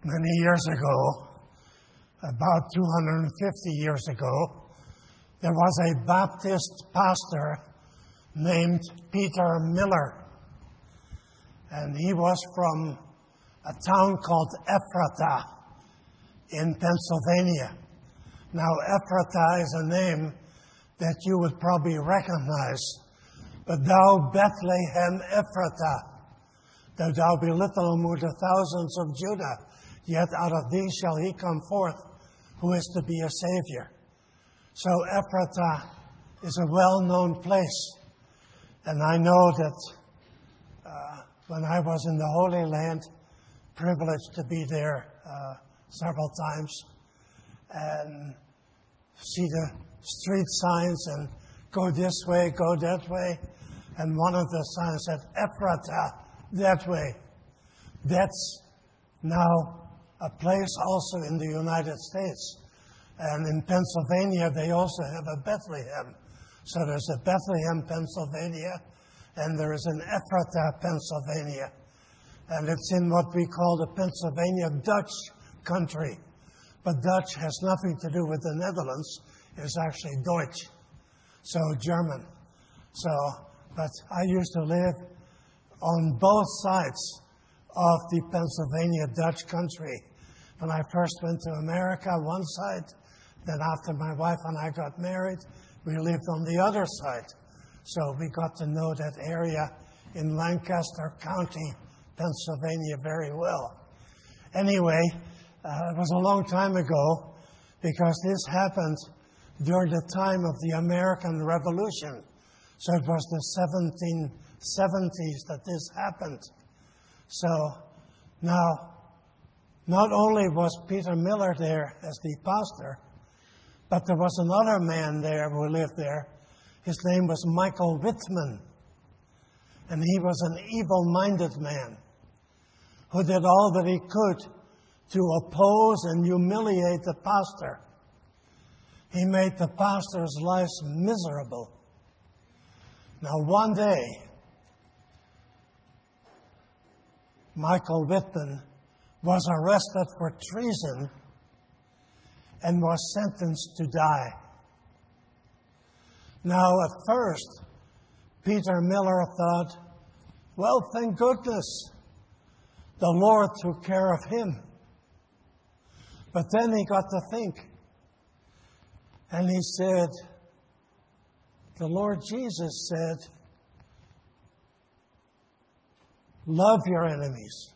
Many years ago, about 250 years ago, there was a Baptist pastor named Peter Miller. And he was from a town called Ephrata in Pennsylvania. Now, Ephrata is a name that you would probably recognize. But thou, Bethlehem Ephrata, though thou be little among the thousands of Judah, yet out of thee shall he come forth, who is to be a Savior. So Ephrata is a well-known place. And I know that when I was in the Holy Land, privileged to be there several times, and see the street signs and go this way, go that way. And one of the signs said, Ephrata, that way. That's now a place also in the United States. And in Pennsylvania, they also have a Bethlehem. So there's a Bethlehem, Pennsylvania, and there is an Ephrata, Pennsylvania. And it's in what we call the Pennsylvania Dutch country. But Dutch has nothing to do with the Netherlands. It's actually Deutsch, so German. But I used to live on both sides of the Pennsylvania Dutch country. When I first went to America, one side, then after my wife and I got married, we lived on the other side. So we got to know that area in Lancaster County, Pennsylvania very well. Anyway, it was a long time ago because this happened during the time of the American Revolution. So it was the 1770s that this happened. So now, not only was Peter Miller there as the pastor, but there was another man there who lived there. His name was Michael Whitman. And he was an evil-minded man who did all that he could to oppose and humiliate the pastor. He made the pastor's life miserable. Now, one day, Michael Whitman was arrested for treason and was sentenced to die. Now, at first, Peter Miller thought, well, thank goodness, the Lord took care of him. But then he got to think, and he said, the Lord Jesus said, love your enemies.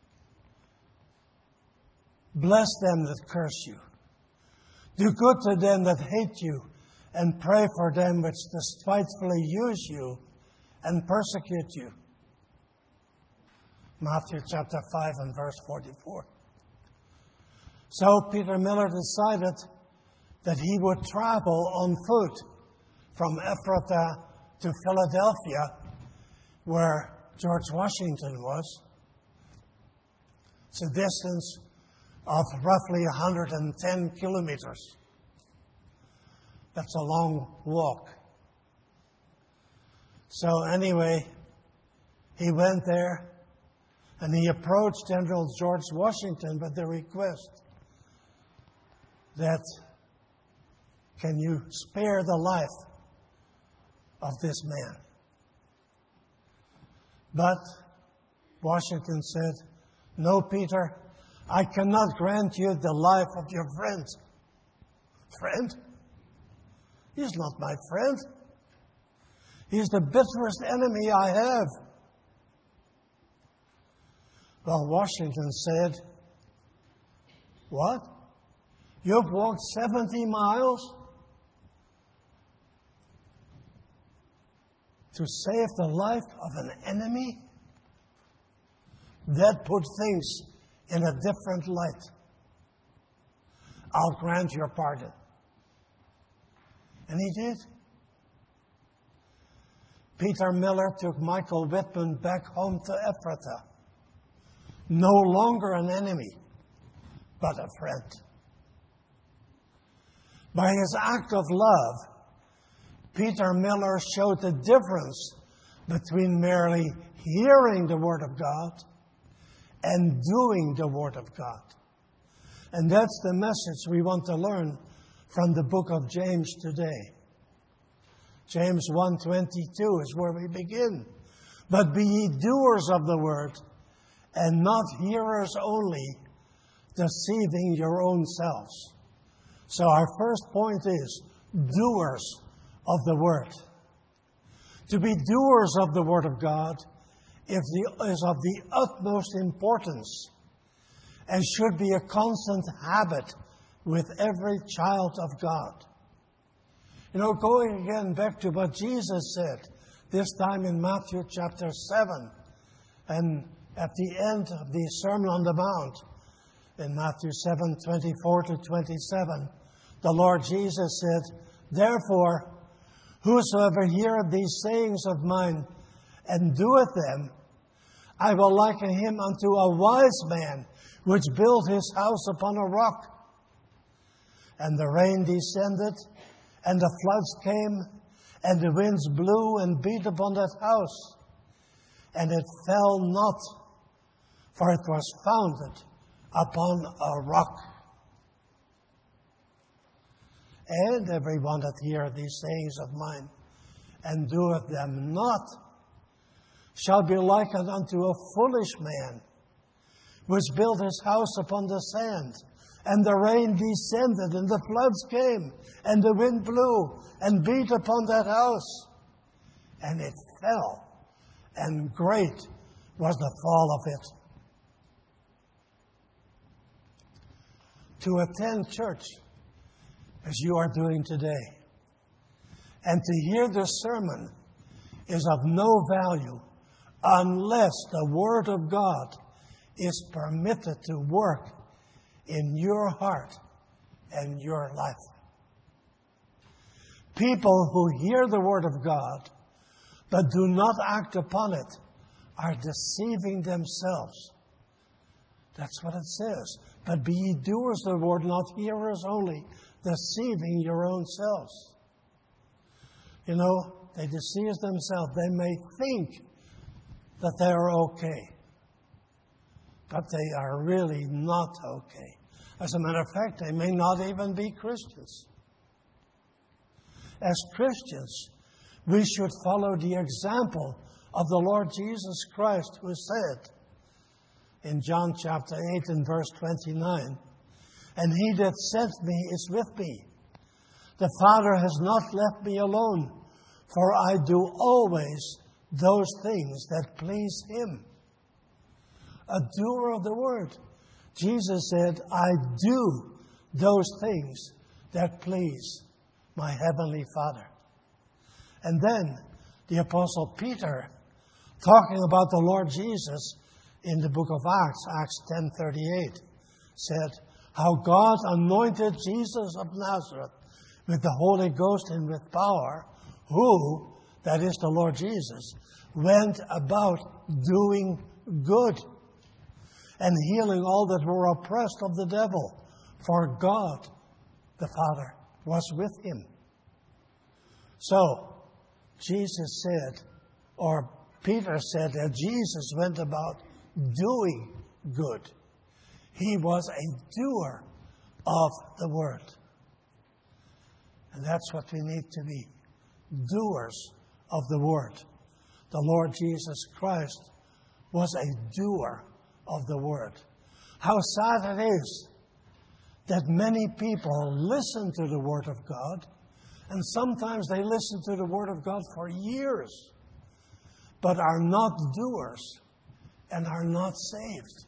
Bless them that curse you. Do good to them that hate you, and pray for them which despitefully use you and persecute you. Matthew chapter 5 and verse 44. So Peter Miller decided that he would travel on foot from Ephrata to Philadelphia, where George Washington was. It's a distance of roughly 110 kilometers. That's a long walk. So anyway, he went there and he approached General George Washington with the request that, can you spare the life of this man? But Washington said, no, Peter, I cannot grant you the life of your friend. Friend? He's not my friend. He's the bitterest enemy I have. Well, Washington said, what? You've walked 70 miles to save the life of an enemy? That put things in a different light. I'll grant your pardon. And he did. Peter Miller took Michael Whitman back home to Ephrata. No longer an enemy, but a friend. By his act of love, Peter Miller showed the difference between merely hearing the Word of God and doing the Word of God. And that's the message we want to learn from the book of James today. James 1:22 is where we begin. But be ye doers of the word, and not hearers only, deceiving your own selves. So our first point is doers of the word. To be doers of the word of God is of the utmost importance and should be a constant habit with every child of God. You know, going again back to what Jesus said, this time in Matthew chapter 7, and at the end of the Sermon on the Mount, in Matthew 7:24-27, the Lord Jesus said, Therefore, whosoever heareth these sayings of mine and doeth them, I will liken him unto a wise man which built his house upon a rock. And the rain descended, and the floods came, and the winds blew and beat upon that house. And it fell not, for it was founded upon a rock. And every one that heareth these sayings of mine, and doeth them not, shall be likened unto a foolish man, which built his house upon the sand. And the rain descended, and the floods came, and the wind blew, and beat upon that house. And it fell, and great was the fall of it. To attend church, as you are doing today, and to hear the sermon is of no value unless the Word of God is permitted to work in your heart and your life. People who hear the Word of God but do not act upon it are deceiving themselves. That's what it says. But be ye doers of the word, not hearers only, deceiving your own selves. You know, they deceive themselves. They may think that they are okay, but they are really not okay. As a matter of fact, they may not even be Christians. As Christians, we should follow the example of the Lord Jesus Christ, who said in John chapter 8 and verse 29, And he that sent me is with me. The Father has not left me alone, for I do always those things that please him. A doer of the word. Jesus said, I do those things that please my heavenly Father. And then the Apostle Peter, talking about the Lord Jesus in the book of Acts 10:38, said, how God anointed Jesus of Nazareth with the Holy Ghost and with power, who, that is the Lord Jesus, went about doing good and healing all that were oppressed of the devil, for God, the Father, was with him. So, Jesus said, or Peter said that Jesus went about doing good. He was a doer of the word. And that's what we need to be, doers of the word. The Lord Jesus Christ was a doer of the word. How sad it is that many people listen to the word of God, and sometimes they listen to the word of God for years, but are not doers and are not saved.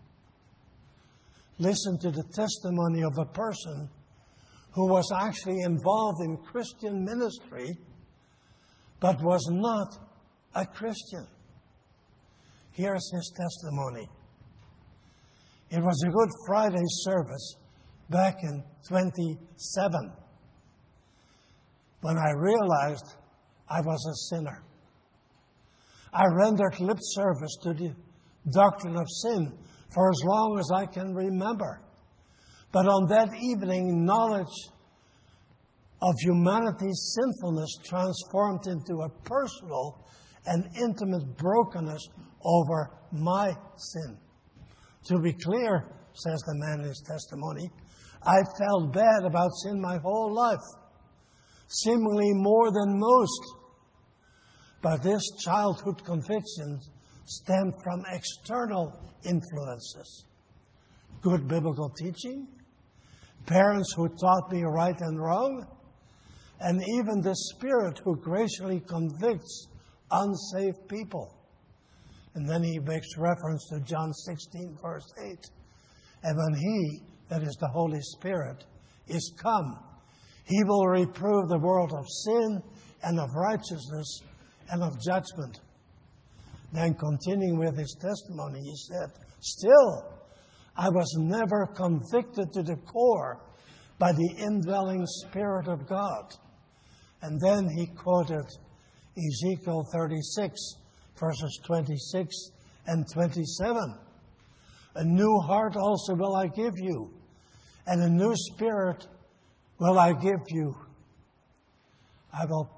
Listen to the testimony of a person who was actually involved in Christian ministry, but was not a Christian. Here's his testimony. It was a Good Friday service back in 27 when I realized I was a sinner. I rendered lip service to the doctrine of sin for as long as I can remember. But on that evening, knowledge of humanity's sinfulness transformed into a personal and intimate brokenness over my sin. To be clear, says the man in his testimony, I felt bad about sin my whole life, seemingly more than most. But this childhood conviction stemmed from external influences. Good biblical teaching, parents who taught me right and wrong, and even the Spirit who graciously convicts unsaved people. And then he makes reference to John 16, verse 8. And when he, that is the Holy Spirit, is come, he will reprove the world of sin and of righteousness and of judgment. Then continuing with his testimony, he said, still, I was never convicted to the core by the indwelling Spirit of God. And then he quoted Ezekiel 36, verses 26 and 27. A new heart also will I give you, and a new spirit will I give you. I will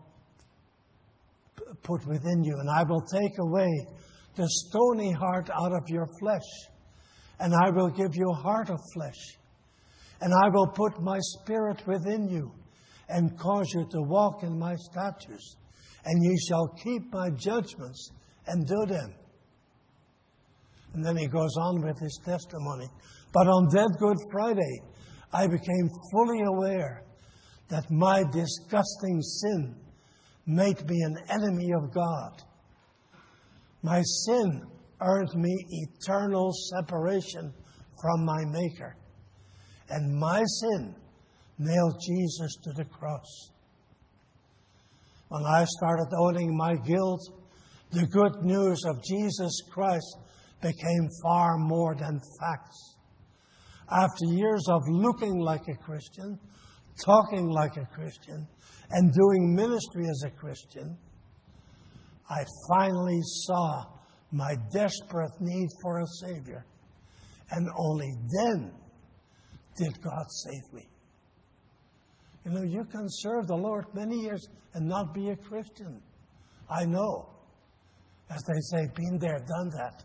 put within you, and I will take away the stony heart out of your flesh, and I will give you a heart of flesh. And I will put my Spirit within you, and cause you to walk in my statutes, and ye shall keep my judgments and do them. And then he goes on with his testimony. But on that Good Friday, I became fully aware that my disgusting sin made me an enemy of God. My sin earned me eternal separation from my Maker. And my sin nailed Jesus to the cross. When I started owning my guilt, the good news of Jesus Christ became far more than facts. After years of looking like a Christian, talking like a Christian, and doing ministry as a Christian, I finally saw my desperate need for a Savior. And only then did God save me. You know, you can serve the Lord many years and not be a Christian. I know. As they say, been there, done that.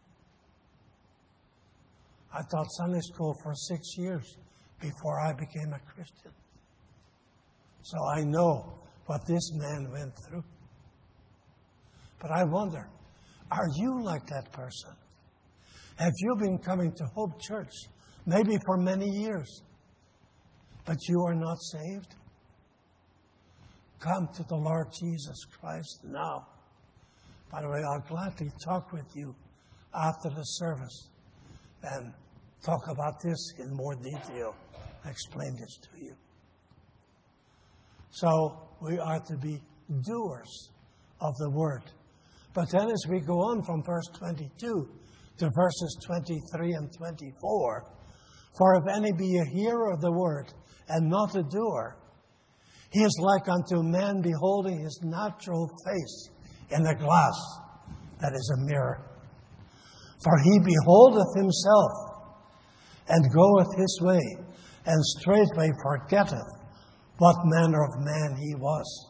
I taught Sunday school for 6 years before I became a Christian. So I know what this man went through. But I wonder, are you like that person? Have you been coming to Hope Church, maybe for many years, but you are not saved? Come to the Lord Jesus Christ now. By the way, I'll gladly talk with you after the service and talk about this in more detail. I explain this to you. So we are to be doers of the word. But then as we go on from verse 22 to verses 23 and 24, for if any be a hearer of the word and not a doer, he is like unto a man beholding his natural face in a glass, that is a mirror. For he beholdeth himself, and goeth his way, and straightway forgetteth what manner of man he was.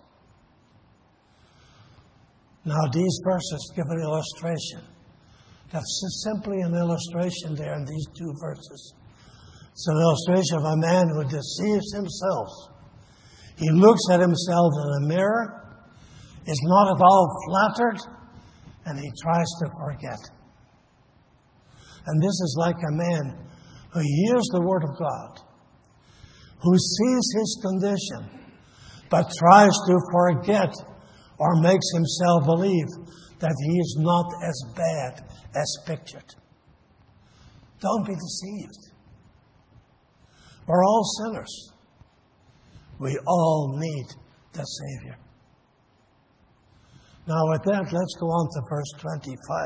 Now these verses give an illustration. That's simply an illustration there in these two verses. It's an illustration of a man who deceives himself. He looks at himself in a mirror, is not at all flattered, and he tries to forget. And this is like a man who hears the word of God, who sees his condition, but tries to forget or makes himself believe that he is not as bad as pictured. Don't be deceived. We're all sinners. We all need the Savior. Now with that, let's go on to verse 25.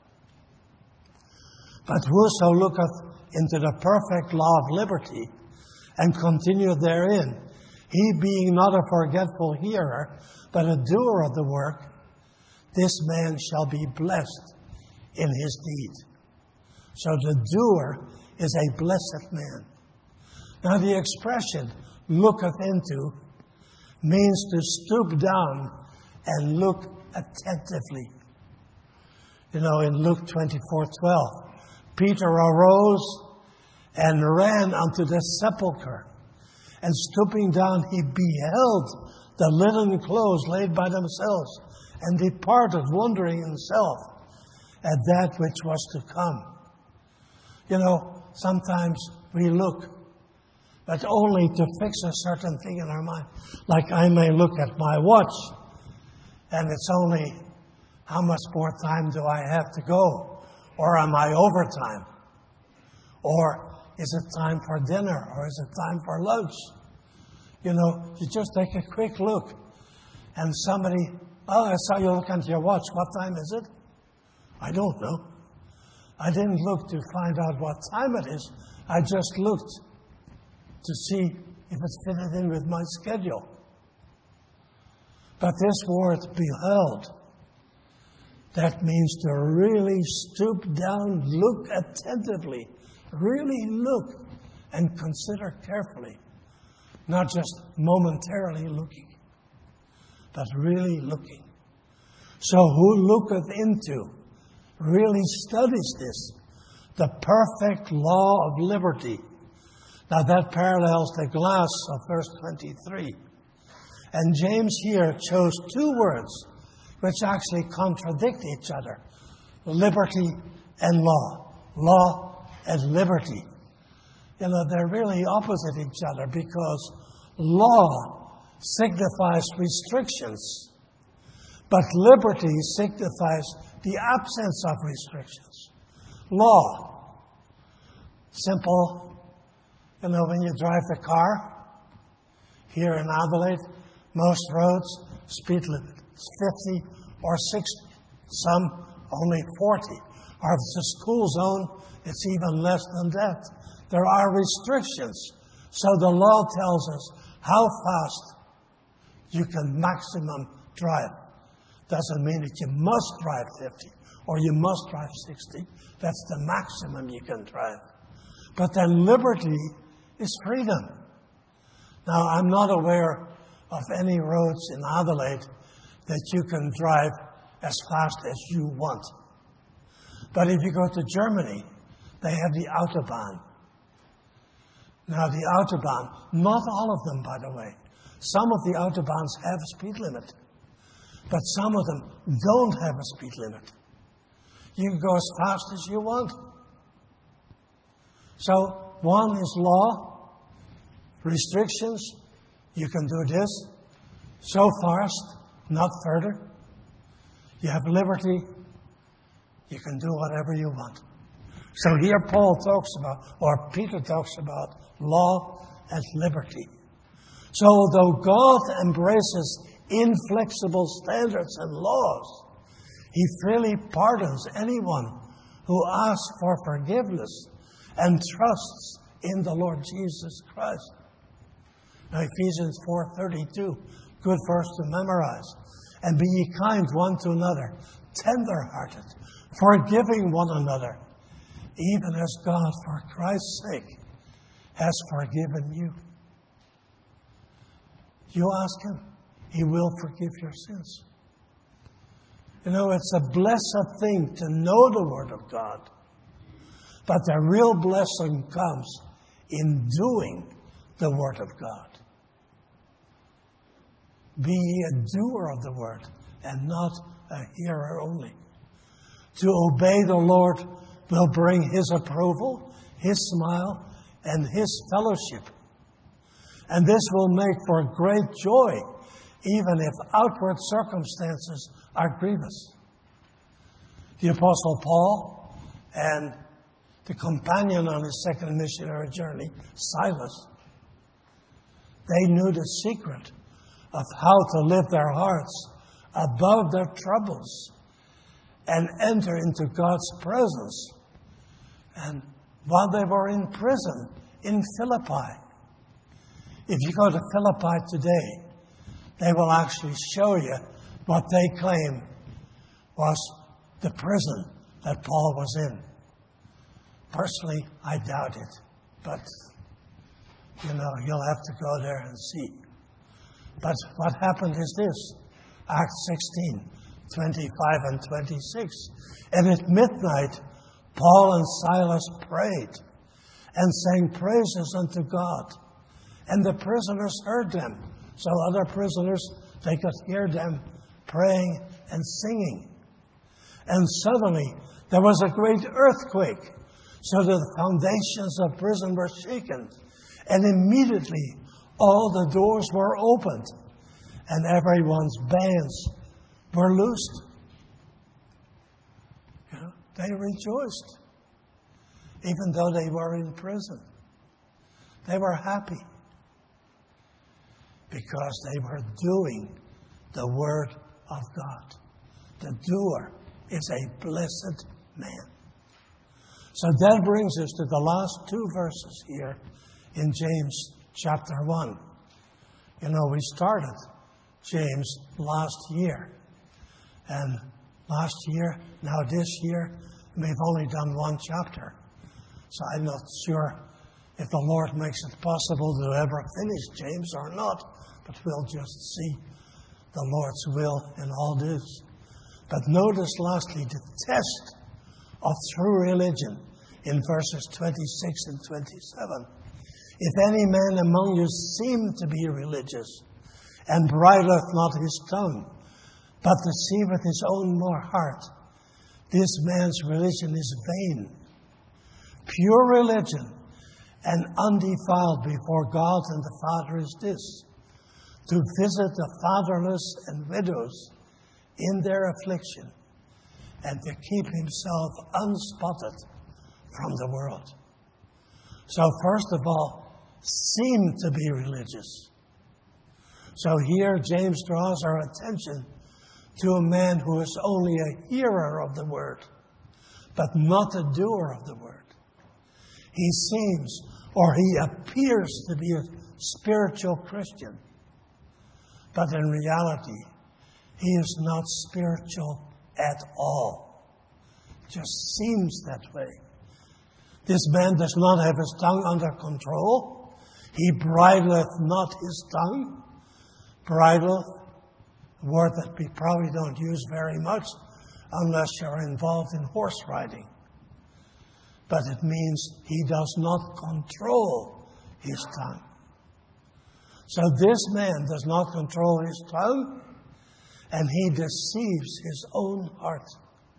But whoso looketh into the perfect law of liberty, and continueth therein, he being not a forgetful hearer, but a doer of the work, this man shall be blessed in his deed. So the doer is a blessed man. Now the expression, looketh into, means to stoop down and look attentively. You know, in Luke 24:12, Peter arose and ran unto the sepulchre. And stooping down, he beheld the linen clothes laid by themselves, and departed, wondering himself at that which was to come. You know, sometimes we look, but only to fix a certain thing in our mind. Like I may look at my watch, and it's only how much more time do I have to go? Or am I overtime? Or is it time for dinner? Or is it time for lunch? You know, you just take a quick look, and somebody, oh, I saw you look at your watch. What time is it? I don't know. I didn't look to find out what time it is. I just looked to see if it fitted in with my schedule. But this word beheld, that means to really stoop down, look attentively, really look and consider carefully. Not just momentarily looking, but really looking. So who looketh into, really studies this, the perfect law of liberty. Now that parallels the glass of verse 23. And James here chose two words which actually contradict each other. Liberty and law. Law and liberty. You know, they're really opposite each other because law signifies restrictions, but liberty signifies the absence of restrictions. Law. Simple. You know, when you drive the car, here in Adelaide, most roads, speed limit is 50 or 60. Some only 40. Or if it's a school zone, it's even less than that. There are restrictions. So the law tells us how fast you can maximum drive. Doesn't mean that you must drive 50 or you must drive 60. That's the maximum you can drive. But then liberty is freedom. Now, I'm not aware of any roads in Adelaide that you can drive as fast as you want. But if you go to Germany, they have the Autobahn. Now, the Autobahn, not all of them, by the way. Some of the Autobahns have a speed limit, but some of them don't have a speed limit. You can go as fast as you want. So, one is law, restrictions. You can do this so fast, not further. You have liberty. You can do whatever you want. So here Paul talks about, or Peter talks about, law and liberty. So though God embraces inflexible standards and laws, He freely pardons anyone who asks for forgiveness and trusts in the Lord Jesus Christ. Now Ephesians 4:32, good verse to memorize. And be ye kind one to another, tender-hearted, forgiving one another, even as God, for Christ's sake, has forgiven you. You ask Him, He will forgive your sins. You know, it's a blessed thing to know the Word of God. But the real blessing comes in doing the Word of God. Be ye a doer of the Word and not a hearer only. To obey the Lord will bring His approval, His smile, and His fellowship. And this will make for great joy, even if outward circumstances are grievous. The Apostle Paul and the companion on his second missionary journey, Silas, they knew the secret of how to lift their hearts above their troubles and enter into God's presence. And while they were in prison in Philippi, if you go to Philippi today, they will actually show you what they claim was the prison that Paul was in. Personally, I doubt it. But, you know, you'll have to go there and see. But what happened is this. Acts 16, 25 and 26. And at midnight, Paul and Silas prayed and sang praises unto God. And the prisoners heard them. So other prisoners, they could hear them praying and singing. And suddenly there was a great earthquake, so that the foundations of prison were shaken. And immediately all the doors were opened, and everyone's bands were loosed. You know, they rejoiced, even though they were in prison. They were happy because they were doing the Word of God. The doer is a blessed man. So that brings us to the last two verses here in James chapter 1. You know, we started James last year. And last year, now this year, we've only done one chapter. So I'm not sure if the Lord makes it possible to ever finish James or not, but we'll just see the Lord's will in all this. But notice lastly the test of true religion in verses 26 and 27. If any man among you seem to be religious, and bridleth not his tongue, but deceiveth his own heart, this man's religion is vain. Pure religion and undefiled before God and the Father is this, to visit the fatherless and widows in their affliction, and to keep himself unspotted from the world. So first of all, seem to be religious. So here James draws our attention to a man who is only a hearer of the word, but not a doer of the word. He seems, or he appears to be a spiritual Christian, but in reality, he is not spiritual at all. Just seems that way. This man does not have his tongue under control. He bridleth not his tongue. Bridleth, a word that we probably don't use very much unless you're involved in horse riding. But it means he does not control his tongue. So this man does not control his tongue, and he deceives his own heart.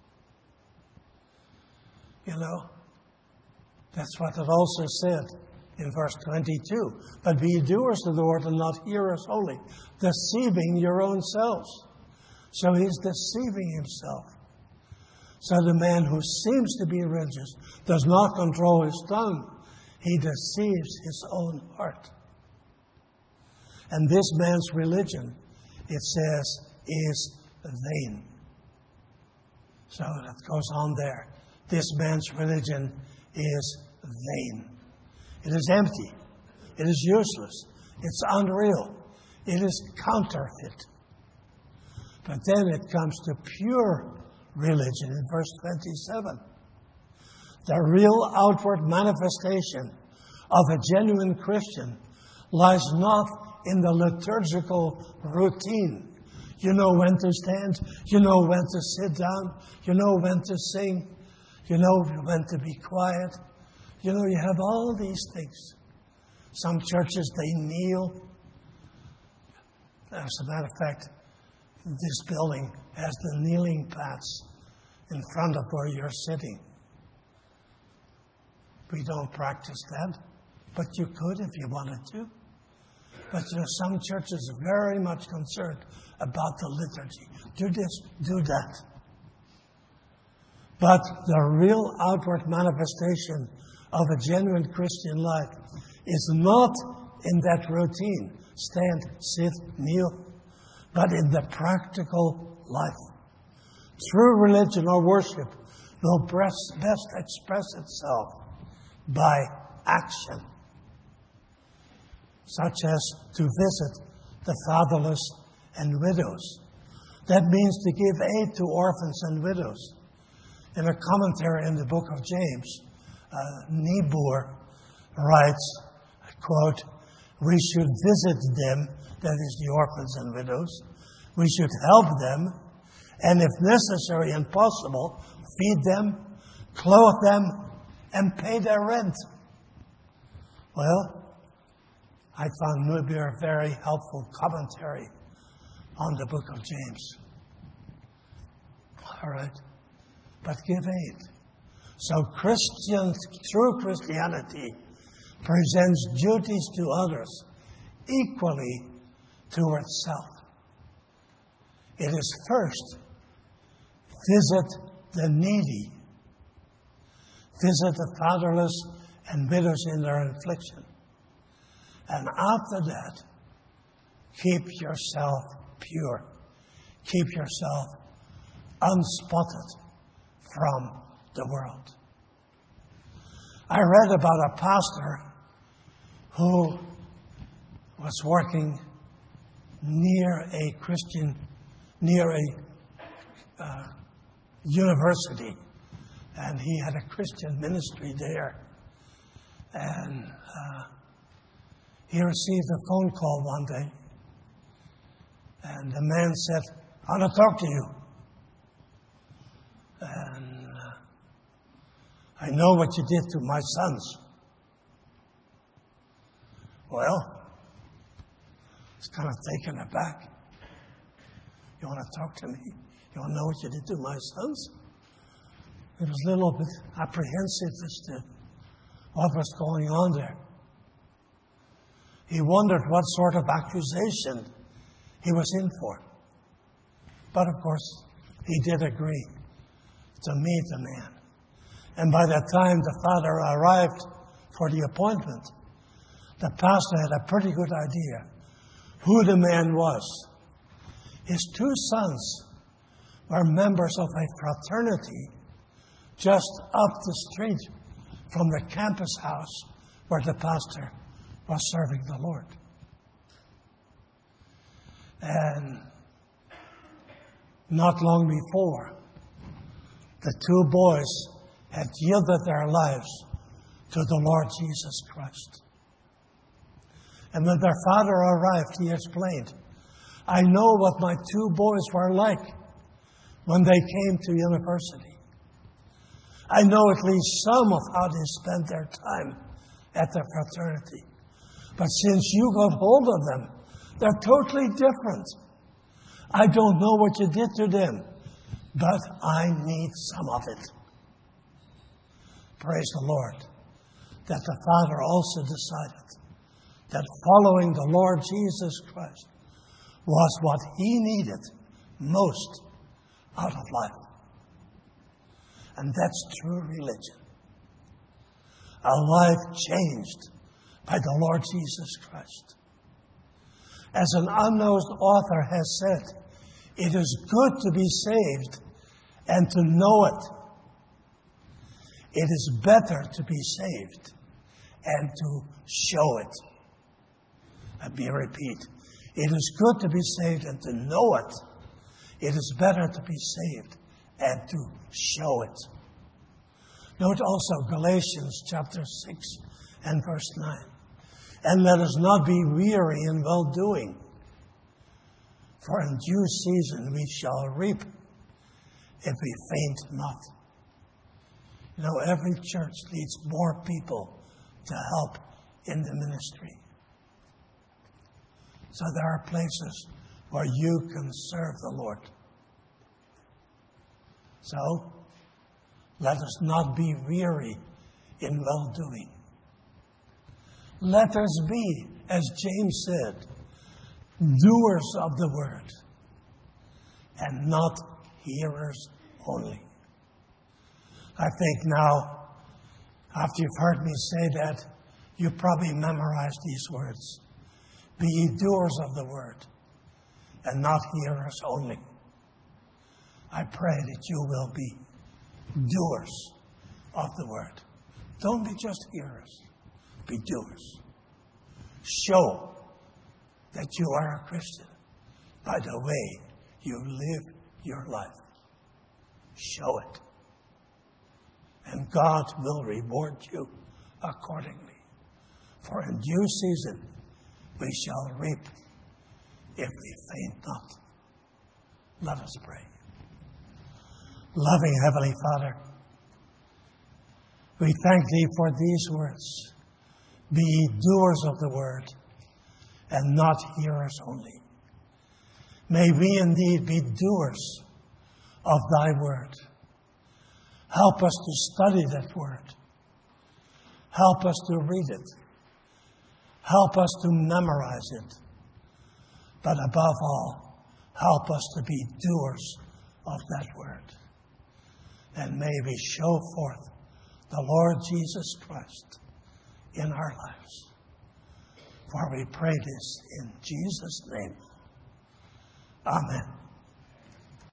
You know, that's what it also said in verse 22. But be doers of the word and not hearers only, deceiving your own selves. So he's deceiving himself. So the man who seems to be religious does not control his tongue. He deceives his own heart. And this man's religion, it says, is vain. So that goes on there. This man's religion is vain. It is empty. It is useless. It's unreal. It is counterfeit. But then it comes to pure religion in verse 27. The real outward manifestation of a genuine Christian lies not in the liturgical routine. You know when to stand. You know when to sit down. You know when to sing. You know when to be quiet. You know, you have all these things. Some churches, they kneel. As a matter of fact, this building has the kneeling pads in front of where you're sitting. We don't practice that, but you could if you wanted to. But you know, some churches are very much concerned about the liturgy. Do this, do that. But the real outward manifestation of a genuine Christian life is not in that routine, stand, sit, kneel, but in the practical life. True religion or worship will best express itself by action, such as to visit the fatherless and widows. That means to give aid to orphans and widows. In a commentary in the book of James, Niebuhr writes, quote, "We should visit them," that is the orphans and widows. "We should help them, and if necessary and possible, feed them, clothe them, and pay their rent." Well, I found maybe a very helpful commentary on the book of James. All right. But give aid. So true Christianity presents duties to others equally to itself. It is first, visit the needy. Visit the fatherless and widows in their affliction. And after that, keep yourself pure. Keep yourself unspotted from the world. I read about a pastor who was working near a university, and he had a Christian ministry there. And he received a phone call one day, and the man said, "I want to talk to you. And I know what you did to my sons." Well, he's kind of taken aback. "You want to talk to me? You want to know what you did to my sons?" He was a little bit apprehensive as to what was going on there. He wondered what sort of accusation he was in for. But of course, he did agree to meet the man. And by the time the father arrived for the appointment, the pastor had a pretty good idea who the man was. His two sons were members of a fraternity just up the street from the campus house where the pastor was serving the Lord. And not long before, the two boys had yielded their lives to the Lord Jesus Christ. And when their father arrived, he explained, "I know what my two boys were like when they came to university. I know at least some of how they spent their time at the fraternity. But since you got hold of them, they're totally different. I don't know what you did to them, but I need some of it." Praise the Lord, that the Father also decided that following the Lord Jesus Christ was what he needed most out of life. And that's true religion. A life changed by the Lord Jesus Christ. As an unknown author has said, it is good to be saved and to know it. It is better to be saved and to show it. Let me repeat. It is good to be saved and to know it. It is better to be saved and to show it. Note also Galatians chapter 6 and verse 9. "And let us not be weary in well-doing, for in due season we shall reap if we faint not." You know, every church needs more people to help in the ministry. So there are places where you can serve the Lord. So, let us not be weary in well-doing. Let us be, as James said, doers of the word and not hearers only. I think now, after you've heard me say that, you probably memorized these words. Be ye doers of the word and not hearers only. I pray that you will be doers of the word. Don't be just hearers. Be doers. Show that you are a Christian by the way you live your life. Show it. And God will reward you accordingly. For in due season we shall reap if we faint not. Let us pray. Loving Heavenly Father, we thank Thee for these words. be doers of the word and not hearers only. May we indeed be doers of thy word. Help us to study that word. Help us to read it. Help us to memorize it. But above all, help us to be doers of that word. And may we show forth the Lord Jesus Christ in our lives. For we pray this in Jesus' name. Amen.